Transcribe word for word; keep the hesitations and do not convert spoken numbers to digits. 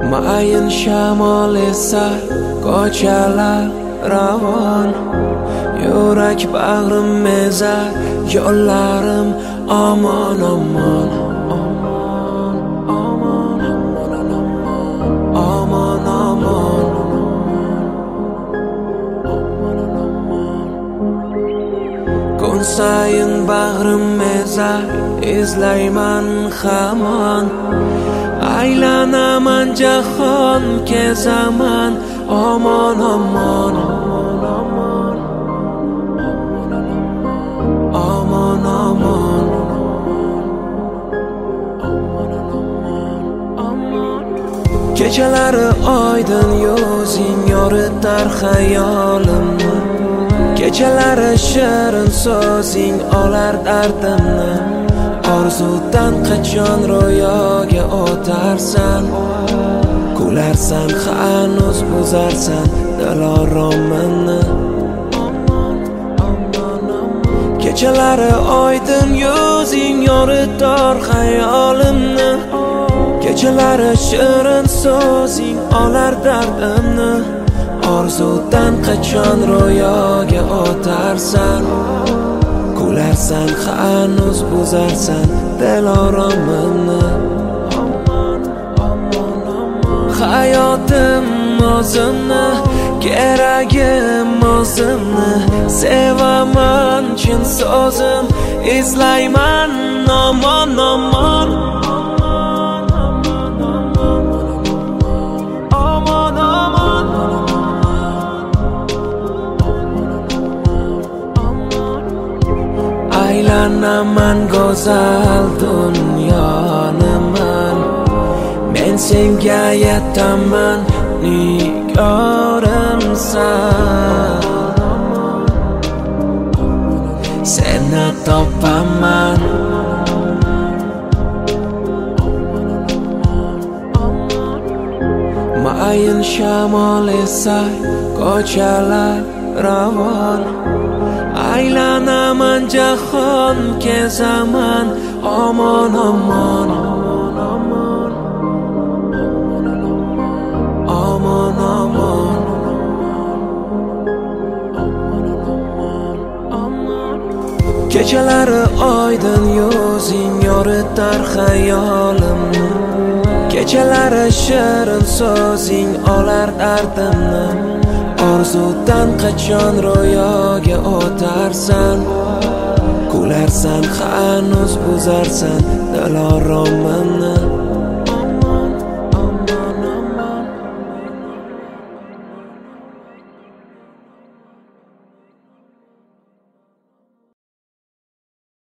mayin shamol esar ko'chalar ravon, yurak bag'rim ezar yo'llarim omon omon omon omon omon kun sayin bag'rim ezar izlayman hamon, aylanaman jahon kezaman omon omon omon omon omon. Kechalari oydin yuzing yoritar xayolimni, kechalari shirin so'zing olar dardimni. Orzudan qachon ro'yoga o'tarsan, kularsan hanuz buzarsan diloromimni. Kechalari oydin yuzing yoritar xayolimni, kechalari shirin so'zing olar dardimni. Orzudan qachon ro'yoga o'tarsan, kularsan hanuz buzarsan diloromimni. Hayotim o'zimni, keragim o'zimni, sevaman chin so'zim, izlayman omon omon omon omon. Aylanaman go'zal dunyoniman, men senga yetaman nigorimsan. Seni topaman mayin shamol esar ko'chalar ravon, aylanaman jahon kezaman omon omon omon omon omon. Kechalari oydin yuzing yoritar xayolimni, kechalari shirin so'zing olar dardimni. Orzudan qachon ro'yoga o'tarsan, kularsan hanuz buzarsan diloromimni.